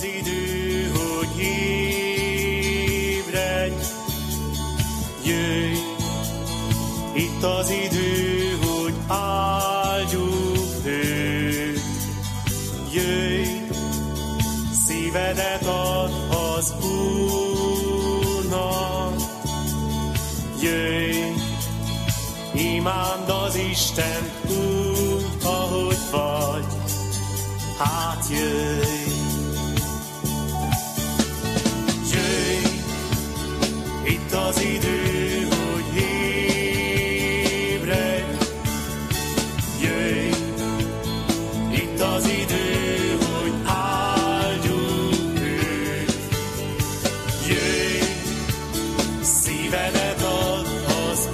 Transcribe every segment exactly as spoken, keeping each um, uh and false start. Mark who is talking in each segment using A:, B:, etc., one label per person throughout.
A: az idő, hogy ébredj, jöjj, itt az idő, hogy áldjuk őt, jöjj, szívedet ad az Úrnak, jöjj, imánd az Istent úgy, ahogy vagy, hát jöjj. Jöjj, itt az idő, hogy ébredj, jöjj, itt az idő, hogy áldjuk őt, jöjj, szívedet ad az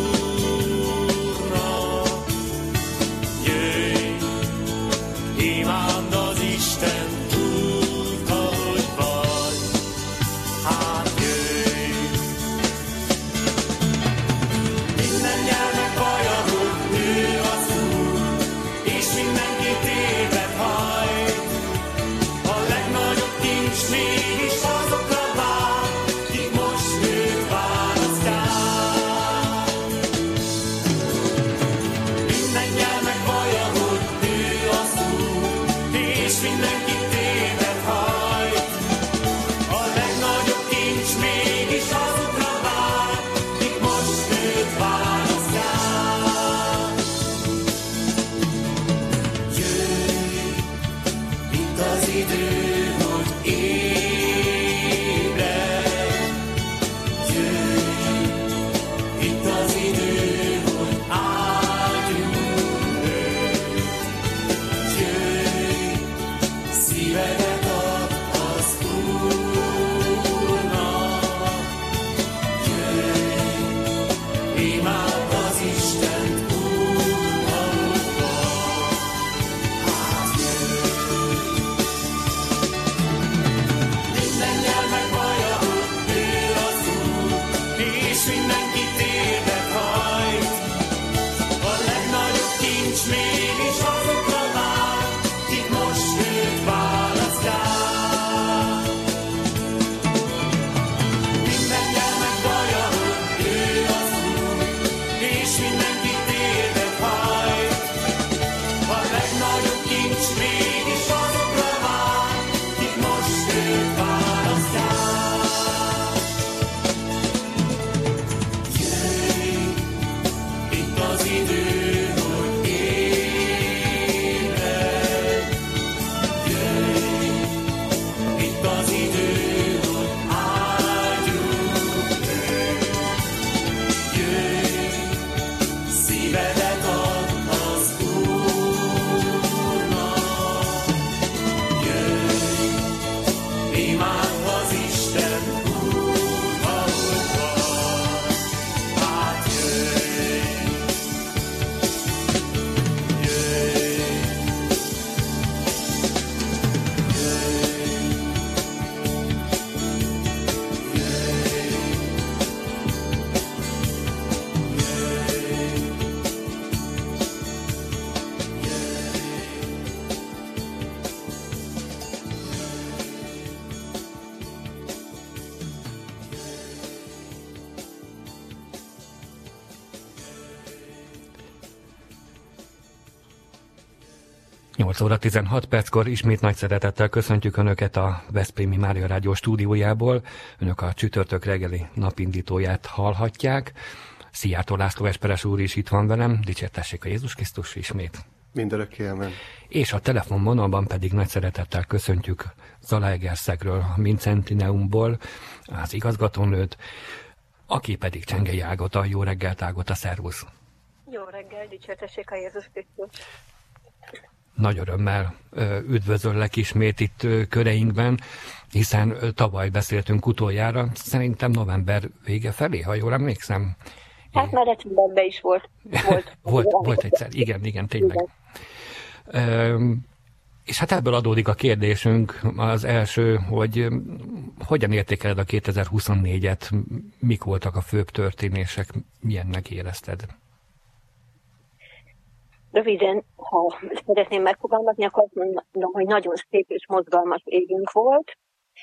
A: Úrnak, jöjj, imánd az Isten úgy, ahogy vagy, hát jöjj. Minden nyelvnek vallja, hogy ő az Úr, és mindenki térdet hajt. A legnagyobb kincs mégis azokra vár, kik most őt választják. Minden nyelvnek vallja, hogy ő az Úr, és mindenki térdet hajt. A legnagyobb kincs mégis azokra vár, kik most őt választják. Jöjj, itt az idő, hogy ébredj, jöjj, itt az idő, hogy áldjuk őt, jöjj, szívedet ad az Úrnak, jöjj, imádd az Istent úgy, ahogy van, hát jöjj. Minden nyelvnek vallja, hogy ő az Úr, és mindenki térdet hajt. A legnagyobb kincs mégis azokra vár, kik most őt választják. Minden nyelvnek vallja, hogy ő az Úr, és mindenki térdet hajt. A legnagyobb kincs mégis azokra vár, kik most őt választják. Jöjj, itt az idő, hogy ébredj, jöjj, itt az idő, hogy áldjuk őt, jöjj, szívedet ad az Úrnak, jöjj, imádd az Isten úgy, ahogy van, hát jöjj, jöjj,
B: nyolc óra tizenhat perckor ismét nagy szeretettel köszöntjük Önöket a Veszprémi Mária Rádió stúdiójából. Önök a csütörtök reggeli napindítóját hallhatják. Szijjártó László Esperes úr is itt van velem, dicsértessék a Jézus Krisztus ismét.
C: Mindörökké, amen.
B: És a telefonvonalban pedig nagy szeretettel köszöntjük Zalaegerszegről, a Mincentineumból az igazgatónőt, aki pedig Csengei Ágota. Jó reggelt, Ágota, szervusz!
D: Jó reggel, dicsértessék a Jézus Krisztus!
B: Nagy örömmel üdvözöllek ismét itt köreinkben, hiszen tavaly beszéltünk utoljára, szerintem november vége felé, ha jól emlékszem.
D: Hát már decemberben is volt.
B: Volt, volt, volt egyszer, igen, igen, tényleg. Igen. És hát ebből adódik a kérdésünk, az első, hogy hogyan értékeled a kétezer-huszonnégyet, mik voltak a főbb történések, milyennek érezted?
D: Röviden, ha szeretném megfogalmazni, akkor azt mondom, hogy nagyon szép és mozgalmas évünk volt.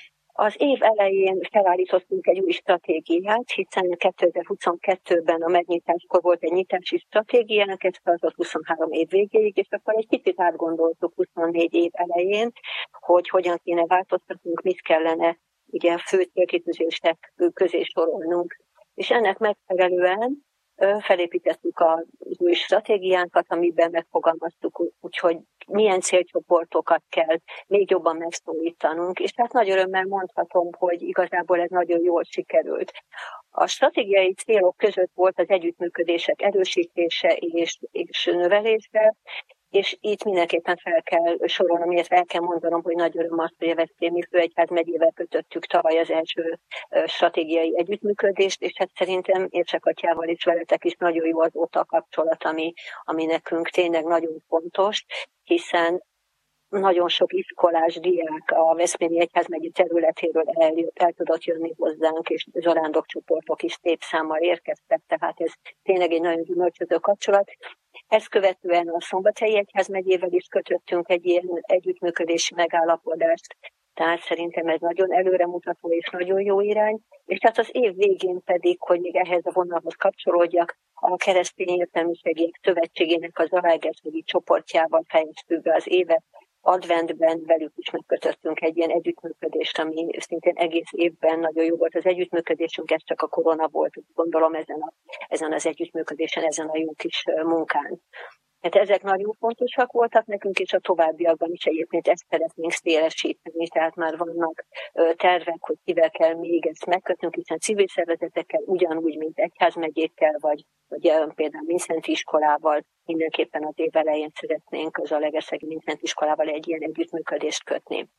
D: Az év elején felállítottunk egy új stratégiát, hiszen kétezer-huszonkettőben a megnyitáskor volt egy nyitási stratégiánk, ez tartott huszonhárom év végéig, és akkor egy kicsit átgondoltuk huszonnégy év elején, hogy hogyan kéne változtatnunk, mit kellene ugye a fő célkitűzések közé sorolnunk. És ennek megfelelően felépítettük az új stratégiánkat, amiben megfogalmaztuk, úgyhogy milyen célcsoportokat kell még jobban megszólítanunk, és hát nagy örömmel mondhatom, hogy igazából ez nagyon jól sikerült. A stratégiai célok között volt az együttműködések erősítése és, és növelése, és itt mindenképpen fel kell sorolnom, illetve el kell mondanom, hogy nagy öröm az, hogy a Veszprémi Főegyházmegyével kötöttük tavaly az első stratégiai együttműködést, és hát szerintem Érsekattyával és veletek is nagyon jó azóta a kapcsolat, ami, ami nekünk tényleg nagyon fontos, hiszen nagyon sok iskolás diák a Veszprémi Egyházmegye területéről el, el tudott jönni hozzánk, és zarándokcsoportok is szép számmal érkeztek, tehát ez tényleg egy nagyon gyümölcsöző kapcsolat. Ezt követően a Szombathelyi Egyházmegyével is kötöttünk egy ilyen együttműködési megállapodást, tehát szerintem ez nagyon előremutató és nagyon jó irány. És tehát az év végén pedig, hogy még ehhez a vonalhoz kapcsolódjak, a Keresztény Értelmiségek Szövetségének az Zalaegerszegi csoportjával fejeztük be az évet. Adventben velük is megkötöttünk egy ilyen együttműködést, ami szintén egész évben nagyon jó volt az együttműködésünk, ez csak a korona volt, gondolom ezen, a, ezen az együttműködésen, ezen a jó kis munkán. Hát ezek nagyon fontosak voltak nekünk, és a továbbiakban is egyébként ezt szeretnénk szélesíteni, tehát már vannak tervek, hogy kivel kell még ezt megkötnünk, hiszen civil szervezetekkel ugyanúgy, mint egyházmegyékkel, vagy, vagy például Mindszenty iskolával, mindenképpen az év elején szeretnénk az Zalaegerszegi Mindszenty iskolával egy ilyen együttműködést kötni.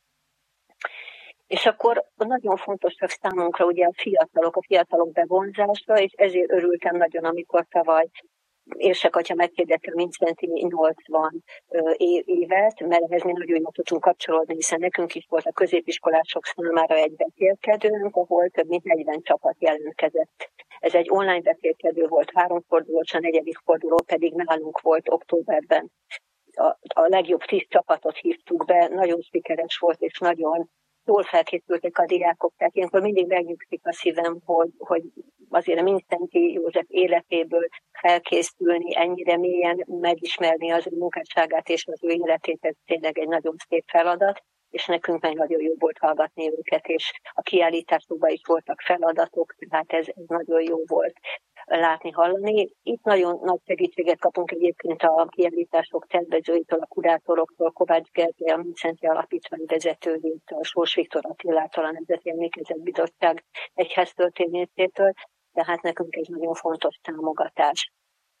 D: És akkor nagyon fontosak számunkra ugye a fiatalok, a fiatalok bevonzása, és ezért örültem nagyon, amikor tavaly Érsekatya meghirdette a Mindszenty nyolcvan évet, mert ehhez mi nagyon jól tudtunk kapcsolódni, hiszen nekünk is volt a középiskolások számára egy beszélkedőnk, ahol több mint negyven csapat jelentkezett. Ez egy online beszélkedő volt, három fordulós, a negyedik forduló pedig nálunk volt októberben. A, a legjobb tíz csapatot hívtuk be, nagyon sikeres volt, és nagyon jól felkészültek a diákok, tehát ilyenkor mindig megnyugszik a szívem, hogy, hogy azért a Mindszenty József életéből felkészülni, ennyire mélyen megismerni az ő munkásságát és az ő életét, ez tényleg egy nagyon szép feladat, és nekünk meg nagyon jó volt hallgatni őket, és a kiállításokban is voltak feladatok, tehát ez, ez nagyon jó volt látni, hallani. Itt nagyon nagy segítséget kapunk egyébként a kiállítások tervezőitől, a kurátoroktól, Kovács Gergely, a Mindszenty Alapítvány vezetőjétől, a Sós Viktor Attilától, a Nemzeti Emlékezetbizottság egyháztörténészétől, tehát nekünk ez nagyon fontos támogatás.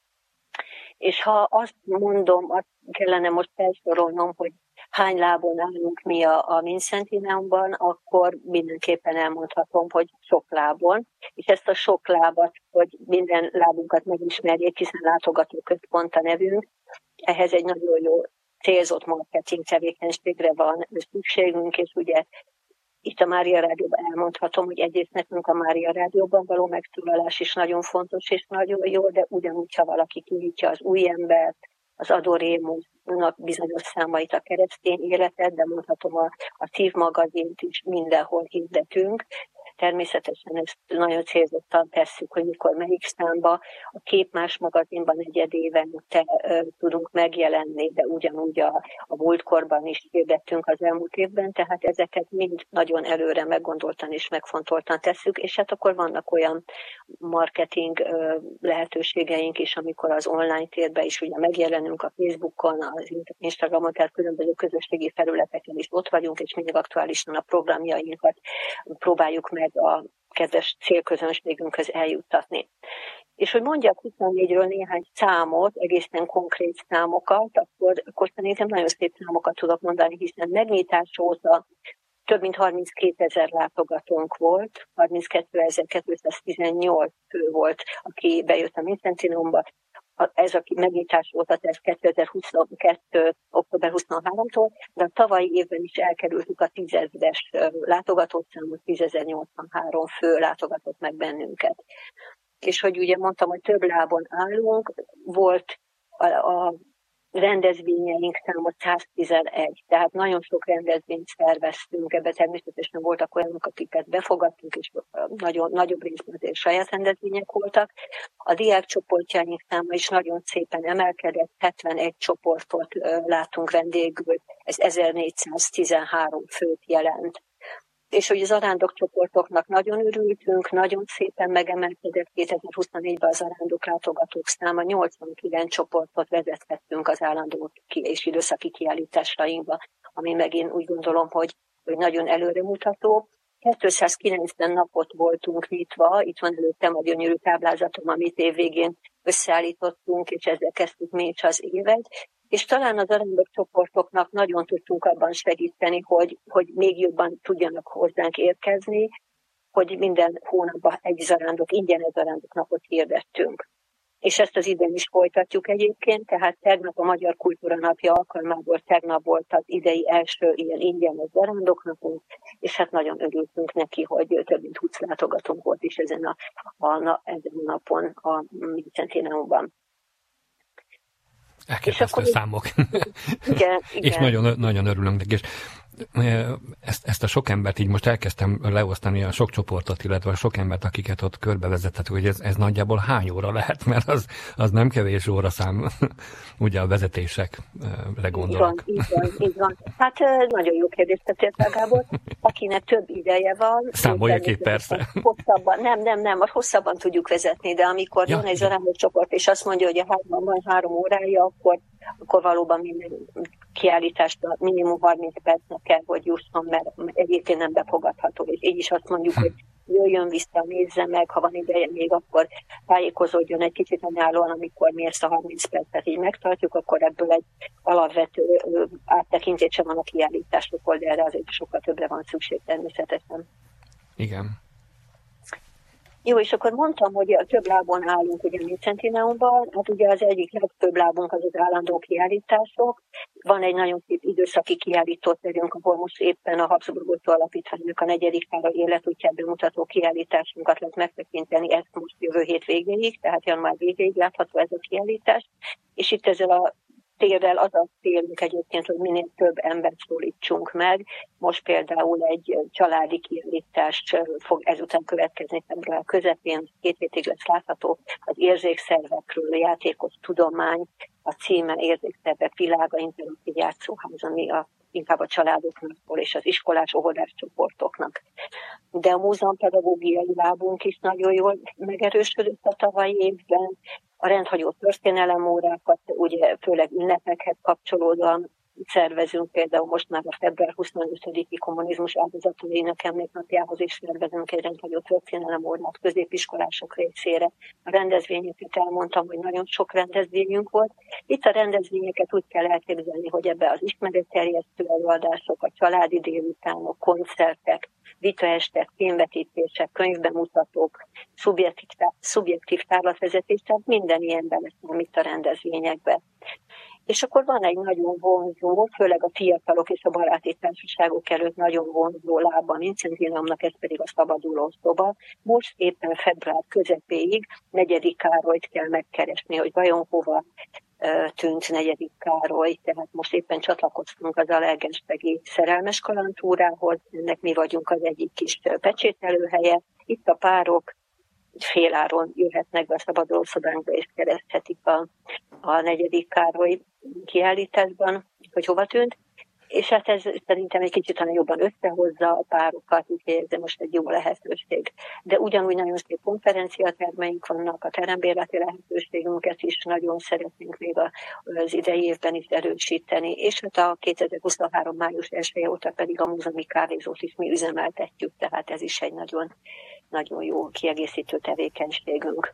D: És ha azt mondom, azt kellene most felsorolnom, hogy hány lábon állunk mi a, a Mindszentyneumban, akkor mindenképpen elmondhatom, hogy sok lábon. És ezt a sok lábat, hogy minden lábunkat megismerjék, hiszen látogatóközpont a nevünk, ehhez egy nagyon jó célzott marketing tevékenységre van szükségünk, és ugye itt a Mária Rádióban elmondhatom, hogy egyrészt nekünk a Mária Rádióban való megszólalás is nagyon fontos és nagyon jó, de ugyanúgy, ha valaki kinyitja az Új Embert, az Adorémusnak bizonyos számait, a Keresztény Életet, de mondhatom a, a Szív magazint is mindenhol hirdetünk. Természetesen ezt nagyon célzottan tesszük, hogy mikor melyik számba. A Képmás magazinban negyed évente uh, tudunk megjelenni, de ugyanúgy a, a múltkorban is hirdettünk az elmúlt évben, tehát ezeket mind nagyon előre meggondoltan és megfontoltan tesszük, és hát akkor vannak olyan marketing uh, lehetőségeink is, amikor az online térben is ugye megjelenünk a Facebookon, az Instagramon, tehát különböző közösségi felületeken is ott vagyunk, és mindig aktuálisan a programjainkat próbáljuk meg a kedves célközönségünkhöz eljuttatni. És hogy mondjak huszonnégyről néhány számot, egészen konkrét számokat, akkor, akkor szerintem nagyon szép számokat tudok mondani, hiszen megnyitás óta több mint harminckétezer látogatónk volt, harminckétezer-kétszáztizennyolc fő volt, aki bejött a Mindszentyneumba. Ez a megnyitás volt, ez kétezer-huszonkettő. október huszonharmadikától, de a tavalyi évben is elkerültük a tízezres látogatószámot, tízezer-nyolcvanhárom fő látogatott meg bennünket. És hogy ugye mondtam, hogy több lábon állunk, volt a, a rendezvényeink száma száztizenegy, tehát nagyon sok rendezvényt szerveztünk, ebben természetesen voltak olyanok, akiket befogadtunk, és nagyon, nagyobb részben azért saját rendezvények voltak. A diákcsoportjaink száma is nagyon szépen emelkedett, hetvenegy csoportot látunk vendégül, ez ezernégyszáztizenhárom főt jelent. És hogy az arándokcsoportoknak nagyon örültünk, nagyon szépen megemelkedett kétezer-huszonnégyben az arándok látogatók száma, nyolcvankilenc csoportot vezethettünk az állandó és időszaki kiállításainkba, ami megint úgy gondolom, hogy, hogy nagyon előremutató. kétszázkilencven napot voltunk nyitva, itt van előttem a gyönyörű táblázatom, amit évvégén összeállítottunk, és ezzel kezdtük mi is az évet. És talán az arándok csoportoknak nagyon tudtunk abban segíteni, hogy, hogy még jobban tudjanak hozzánk érkezni, hogy minden hónapban egy zarándok, ingyen egy zarándok napot hirdettünk. És ezt az idén is folytatjuk egyébként, tehát tegnap a Magyar Kultúra Napja alkalmából tegnap volt az idei első ilyen ingyenes zarándoknapunk, és hát nagyon örültünk neki, hogy több mint húsz látogatónk volt is ezen a, a, ezen a napon a Centéneumban.
B: Elképesztő számok.
D: Igen,
B: és
D: igen.
B: nagyon, nagyon örülünk neki. És ezt, ezt a sok embert így most elkezdtem leosztani, a sok csoportot, illetve a sok embert, akiket ott körbevezethetünk, hogy ez, ez nagyjából hány óra lehet, mert az, az nem kevés óraszám, ugye a vezetésekre gondolok.
D: Így van, így van, így van. Hát nagyon jó kérdést tettél, Gábor. Akinek több ideje van...
B: Számolja ki, persze.
D: Hosszabban, nem, nem, nem, hosszabban tudjuk vezetni, de amikor ja, van egy zarándok csoport, és azt mondja, hogy a hárman van három órája, akkor, akkor valóban minden kiállítást minimum harminc percnek kell, hogy jusson, mert egyébként nem befogadható. És így is azt mondjuk, hogy jöjjön vissza, nézze meg, ha van ideje még, akkor tájékozódjon egy kicsit anyállóan, amikor mi ezt a harminc percet így megtartjuk, akkor ebből egy alapvető áttekintése van a kiállításokból, de erre azért sokkal többre van szükség természetesen.
B: Igen.
D: Jó, és akkor mondtam, hogy a több lábon állunk ugye a Centéneumban, hát ugye az egyik legtöbb lábunk az az állandó kiállítások. Van egy nagyon szép időszaki kiállított terünk, ahol most éppen a Habsburg Otto Alapítványnak a negyedik Károly életútját bemutató kiállításunkat lehet megtekinteni, ezt most jövő hét végéig, tehát január végéig látható ez a kiállítás. És itt ezzel a térrel az a célunk egyébként, hogy minél több embert szólítsunk meg. Most például egy családi kiállítás fog ezután következni február közepén, két hétig lesz látható az érzékszervekről, játékos tudomány, a címe Érzékszervek világa, interaktív játszóház, ami a, inkább a családoknak és az iskolás óvodás csoportoknak. De a múzeumpedagógiai lábunk is nagyon jól megerősödött a tavalyi évben. A rendhagyó történelemórákat, ugye főleg ünnepekhez kapcsolódóan szervezünk, például most már a február huszonötödiki kommunizmus áldozatainak emléknapjához is szervezünk egy rendhagyó történelemórát középiskolások részére. A rendezvényeket elmondtam, hogy nagyon sok rendezvényünk volt. Itt a rendezvényeket úgy kell elképzelni, hogy ebbe az ismeretterjesztő előadások, a családi délutánok, koncertek, vitaestek, filmvetítések, könyvbemutatók, szubjektív, szubjektív tárlatvezetés, tehát minden ilyen beleszámít a rendezvényekbe. És akkor van egy nagyon vonzó, főleg a fiatalok és a baráti társaságok előtt nagyon vonzó lába, mint Centéneumnak, ez pedig a szabaduló szoba. Most éppen február közepéig negyedik Károlyt kell megkeresni, hogy vajon hova tűnt negyedik Károly, tehát most éppen csatlakoztunk az Alegerszegi szerelmes kalandtúrához, ennek mi vagyunk az egyik kis pecsételőhelye. Itt a párok féláron jöhetnek be a szabaduló szobánkba, és kereszthetik a, a negyedik Károly kiállításban, hogy hova tűnt. És hát ez szerintem egy kicsit talán jobban összehozza a párokat, úgyhogy ez most egy jó lehetőség. De ugyanúgy nagyon szép konferenciatermeink vannak, a terembérleti lehetőségünket is nagyon szeretnénk még az idei évben is erősíteni, és hát a kétezer-huszonhárom május elseje óta pedig a múzeumi kávézót is mi üzemeltetjük, tehát ez is egy nagyon, nagyon jó kiegészítő tevékenységünk.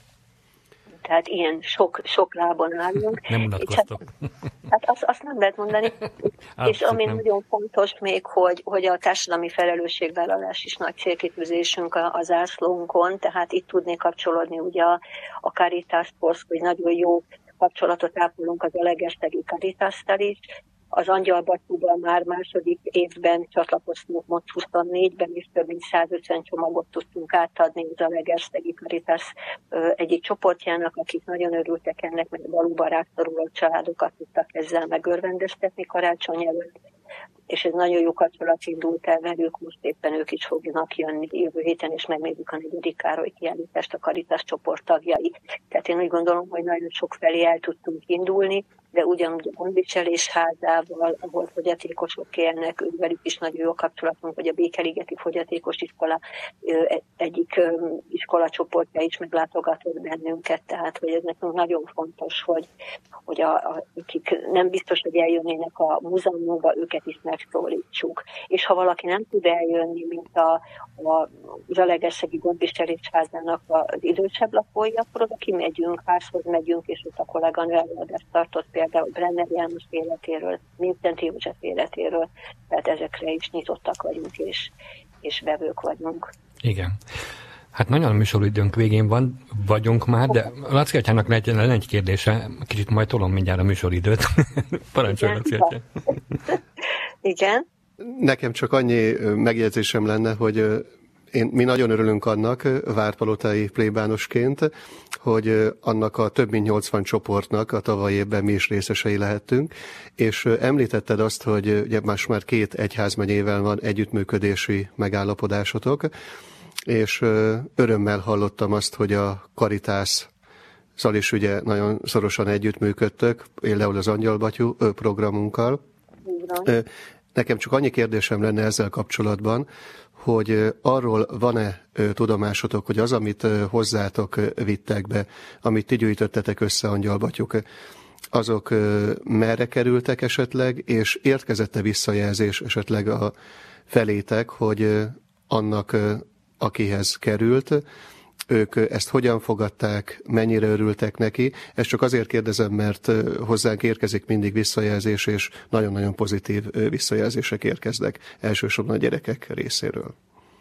D: Tehát ilyen sok, sok lábon állunk.
B: Nem unatkoztok.
D: Hát, hát azt, azt nem lehet mondani. És ami nem. Nagyon fontos még, hogy, hogy a társadalmi felelősségvállalás is nagy célkitűzésünk a, a zászlónkon, tehát itt tudnék kapcsolódni ugye a, a Caritashoz, hogy nagyon jó kapcsolatot ápolunk az alegerszegi Caritastal is. Az Angyalbatúban már második évben csatlakoztunk, most huszonnégyben, és több mint százötven csomagot tudtunk átadni az Zalaegerszegi Caritas egyik csoportjának, akik nagyon örültek ennek, mert valóban rászoruló családokat tudtak ezzel megörvendeztetni karácsony előtt, és ez nagyon jó kapcsolat indult el velük, most éppen ők is fognak jönni jövő héten, és megnézzük a negyedik Károly kiállítást a Caritas csoport tagjai. Tehát én úgy gondolom, hogy nagyon sok felé el tudtunk indulni, de ugyanúgy a gondviselés házával, ahol fogyatékosok élnek, velük is nagyon jó kapcsolatunk, hogy a Békeligeti Fogyatékos Iskola egyik iskola csoportja is meglátogatott bennünket, tehát hogy ez nekünk nagyon fontos, hogy, hogy a, a, akik nem biztos, hogy eljönnének a múzeumunkba, őket is megszólítsuk. És ha valaki nem tud eljönni, mint a, a Zalaegerszegi Gondviselés házának az idősebb lakói, akkor oda kimegyünk, házhoz megyünk, és ott a kolléganő előadást tartott például Brenner János életéről, Vincent József életéről, tehát ezekre is nyitottak vagyunk, és, és vevők vagyunk.
B: Igen. Hát nagyon a műsoridőnk végén van, vagyunk már, de Laci atyának lenne egy kérdése, kicsit majd tolom mindjárt a műsoridőt. Parancsolj, Laci atyá.
D: Igen.
C: Nekem csak annyi megjegyzésem lenne, hogy én, mi nagyon örülünk annak, várpalotai plébánosként, hogy annak a több mint nyolcvan csoportnak a tavalyi évben mi is részesei lehettünk, és említetted azt, hogy ugye más már két egyházmegyével van együttműködési megállapodásotok, és örömmel hallottam azt, hogy a Caritásszal is ugye nagyon szorosan együttműködtök, például az Angyalbattyú programunkkal. Igen. Nekem csak annyi kérdésem lenne ezzel kapcsolatban, hogy arról van-e tudomásotok, hogy az, amit hozzátok vittek be, amit ti gyűjtöttetek össze, Angyalbattyúk, azok merre kerültek esetleg, és érkezett-e visszajelzés esetleg a felétek, hogy annak, akihez került, ők ezt hogyan fogadták, mennyire örültek neki. Ezt csak azért kérdezem, mert hozzánk érkezik mindig visszajelzés, és nagyon-nagyon pozitív visszajelzések érkeznek, elsősorban a gyerekek részéről.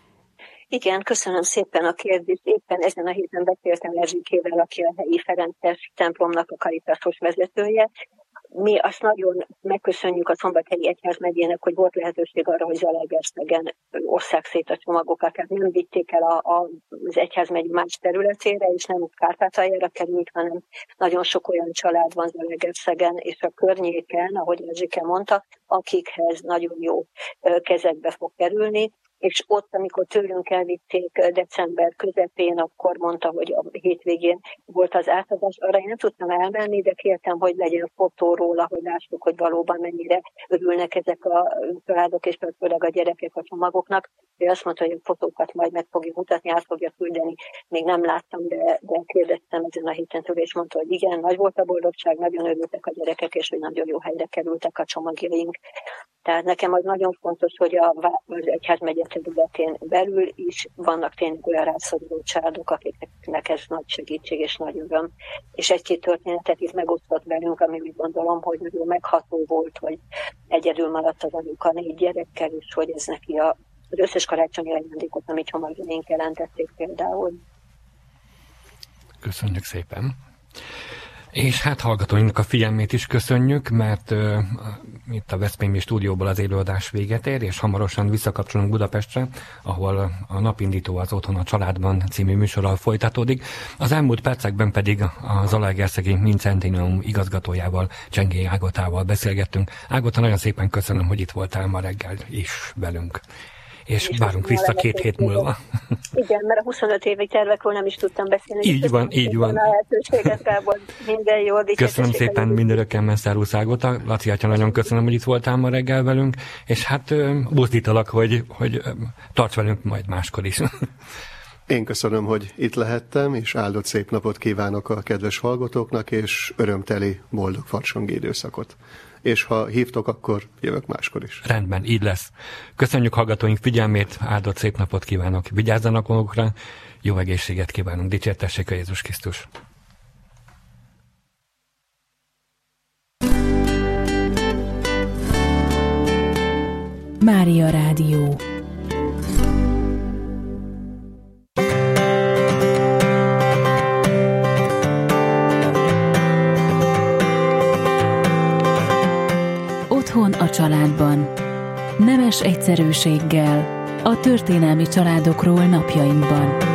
D: Igen, köszönöm szépen a kérdést. Éppen ezen a héten beszéltem Erzsikével, aki a helyi Ferences templomnak a Caritasos vezetője. Mi azt nagyon megköszönjük a Szombathelyi Egyházmegyének, hogy volt lehetőség arra, hogy Zalaegerszegen osszák szét a csomagokat. Tehát nem vitték el a, a, az egyházmegy más területére, és nem Kárpátaljára került, hanem nagyon sok olyan család van Zalaegerszegen és a környéken, ahogy Erzsike mondta, akikhez nagyon jó kezekbe fog kerülni. És ott, amikor tőlünk elvitték december közepén, akkor mondta, hogy a hétvégén volt az átadás. Arra én nem tudtam elmenni, de kértem, hogy legyen fotó róla, hogy lássuk, hogy valóban mennyire örülnek ezek a családok, és főleg a gyerekek a csomagoknak. Ő azt mondta, hogy a fotókat majd meg fogja mutatni, át fogja küldeni. Még nem láttam, de, de kérdeztem ezen a héten tőle, és mondta, hogy igen, nagy volt a boldogság, nagyon örültek a gyerekek, és hogy nagyon jó helyre kerültek a csomagjaink. Tehát nekem az nagyon fontos, hogy a, az egyházmegye területén belül is vannak tényleg olyan rászoruló családok, akiknek ez nagy segítség és nagy öröm. És egy-két történetet itt megosztott velünk, ami úgy gondolom, hogy nagyon megható volt, hogy egyedül maradt az anyuka négy gyerekkel, és hogy ez neki a, az összes karácsonyi ajándékot, amit csomagjaink jelentették például.
B: Köszönjük szépen! És hát hallgatóinknak a figyelmét is köszönjük, mert uh, itt a Veszprémi stúdióból az élőadás véget ér, és hamarosan visszakapcsolunk Budapestre, ahol a Napindító az Otthon a Családban című műsorral folytatódik. Az elmúlt percekben pedig a Zalaegerszegi Mincentinium igazgatójával, Csengély Ágotával beszélgettünk. Ágota, nagyon szépen köszönöm, hogy itt voltál ma reggel is velünk. És én várunk vissza két hét múlva.
D: Igen, mert a huszonöt évi tervekről nem is tudtam beszélni.
B: Így van, így van.
D: Minden jó.
B: Köszönöm szépen mindörökkel, Messzárusz Ágota. Laci atya, nagyon köszönöm, hogy itt voltál ma reggel velünk, és hát buzdítalak, hogy, hogy tarts velünk majd máskor is.
C: Én köszönöm, hogy itt lehettem, és áldott szép napot kívánok a kedves hallgatóknak, és örömteli, boldog farsangi időszakot. És ha hívtok, akkor jövök máskor is.
B: Rendben, így lesz. Köszönjük hallgatóink figyelmét, áldott szép napot kívánok, vigyázzanak magukra, jó egészséget kívánunk, dicsértessék a Jézus Krisztus.
E: Mária Rádió. Otthon családban. Nemes egyszerűséggel a történelmi családokról napjainkban.